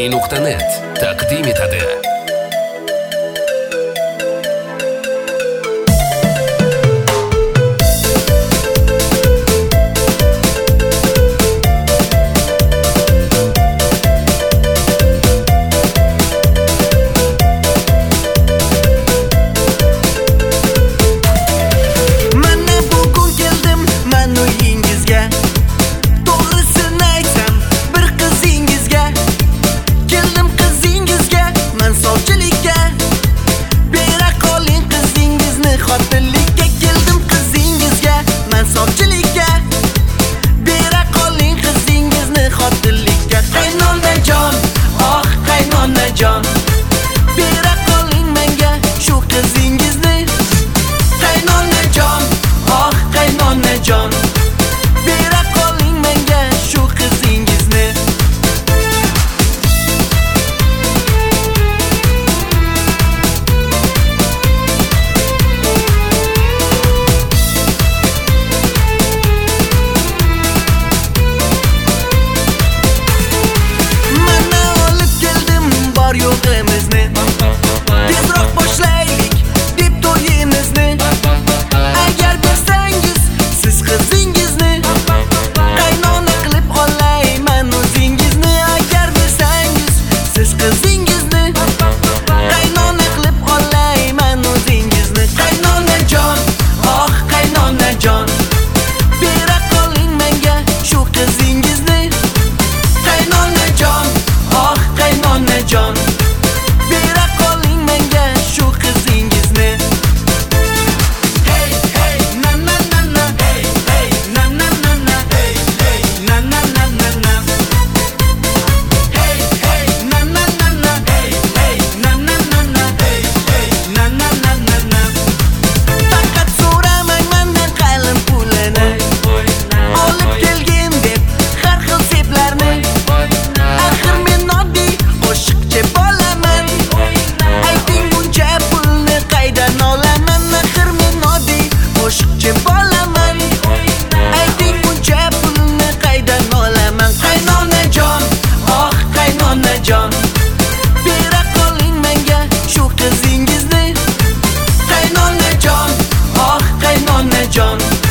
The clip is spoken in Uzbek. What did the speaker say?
Play.net taqdim etadi. Jon, bera qoling menga shu qizingizni. Qaynonajon, oh qaynonajon, bera qoling menga shu qizingizni. Mana olib keldim bor yo'qimizni. Tezroq boshlaylik deb to'yimizni. Agar bersangiz siz qizingizni, qaynona qilib olayman o'zingizni. Agar bersangiz siz qizingizni, qaynona qilib olayman o'zingizni. Qaynonajon, oh qaynonajon, bera qoling menga shu qizingizni. Qaynonajon, oh qaynonajon, bera qoling menga shu qizingizni. Hey hey na na na na, hey hey na na na na, hey hey na na na na na. Hey hey na na na na, hey hey na na na na, hey hey na na na na na. Faqat so'ramang mendan qalin pulini, olib kelgin deb har xil seplarni. Axir men oddiy qo'shiqchi bolaman. Ayting buncha pulni qaydan olaman? Axir men oddiy qo'shiqchi bolaman. Ayting buncha pulni qaydan olaman? Qaynonajon, oh qaynonajon, bera qoling menga shu qizingizni. Qaynonajon, oh qaynonajon,